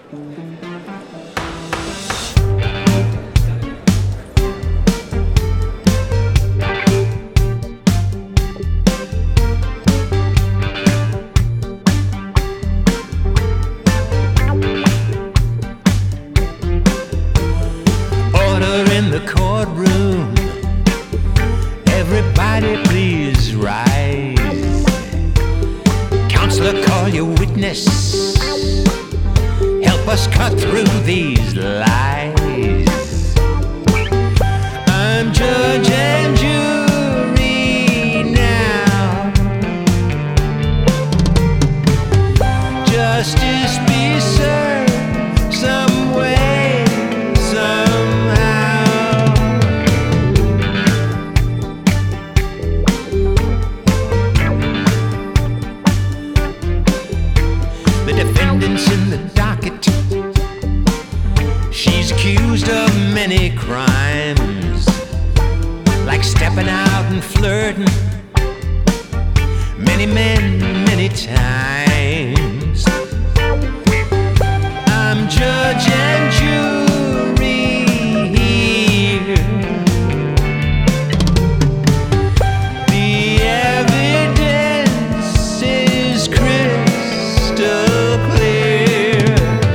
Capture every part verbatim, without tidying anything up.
In the courtroom, everybody please rise. Counselor, call your witness. Help us cut through these lies. I'm judge and jury now. Justice be served some way, somehow. The defendant's in the docket. She's accused of many crimes, like stepping out and flirting many men, many times. I'm judge and jury here. The evidence is crystal clear.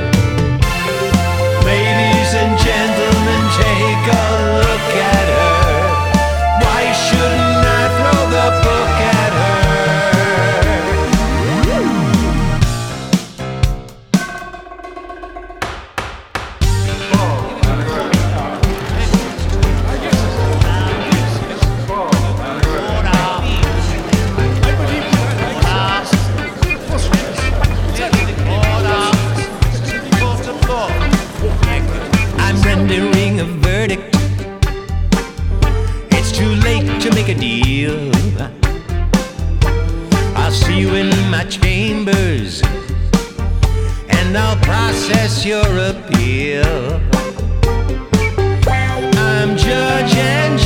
Ladies and gentlemen, take a look at her. Why shouldn't I throw the book at her? I'm rendering a verdict. It's too late to make a deal. I'll see you in my chambers, and I'll process your appeal. I'm judge and